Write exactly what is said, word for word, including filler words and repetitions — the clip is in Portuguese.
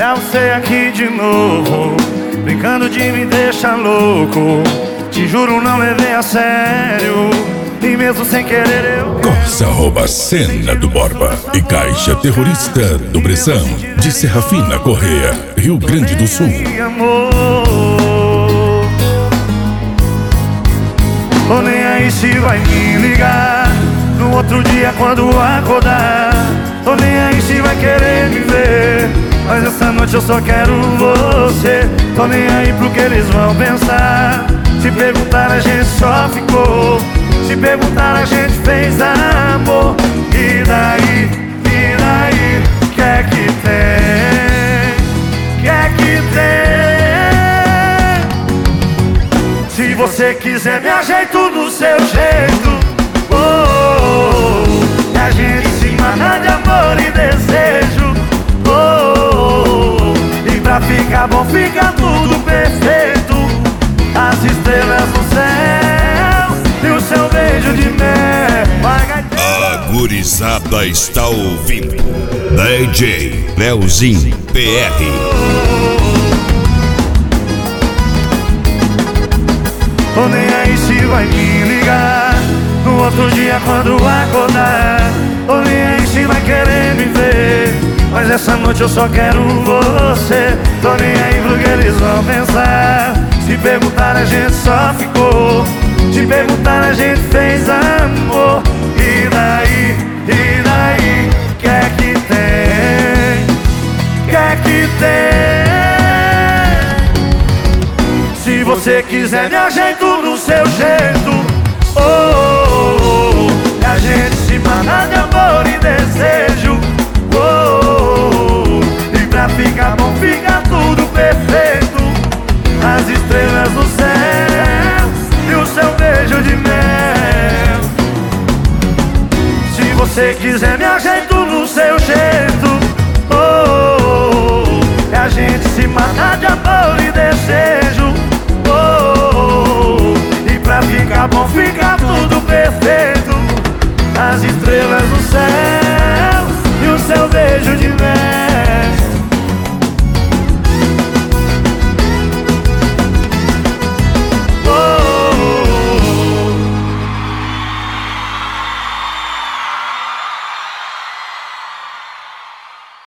olhar você aqui de novo, brincando de me deixar louco. Te juro, não levei a sério, e mesmo sem querer eu... Corsa rouba cena do Borba e Caixa Terrorista do Bressão, de Serra Fina, Correia, Rio Grande do Sul. Amor, tô nem aí se vai me ligar no outro dia quando acordar. Tô nem aí se vai querer me ver, mas essa noite eu só quero você. Tô nem aí pro que eles vão pensar. Se perguntar a gente só ficou, se perguntar a gente fez amor. E daí, e daí, que é que tem, que é que tem? Se você quiser me ajeito do seu jeito, oh, oh, oh, e a gente se emana de amor e desejo, oh, oh, oh, e pra ficar bom fica tudo perfeito. As estrelas no céu e o seu beijo de mel. A gurizada está ouvindo D J Leozinho P R. Tô nem aí se vai me ligar no outro dia quando acordar. Tô nem aí se vai querer me ver, mas essa noite eu só quero você. Tô nem aí pro que eles vão pensar. Se perguntar a gente só ficou, se perguntar a gente fez amor. E daí, e daí, que é que tem, que é que tem? Se você quiser me ajeito do seu jeito, oh, oh, oh, oh, e a gente se mana de amor e desejo, oh, oh, oh, e pra ficar bom fica tudo perfeito. As estrelas no céu e o seu beijo de mel. Se você quiser me ajeito no seu jeito,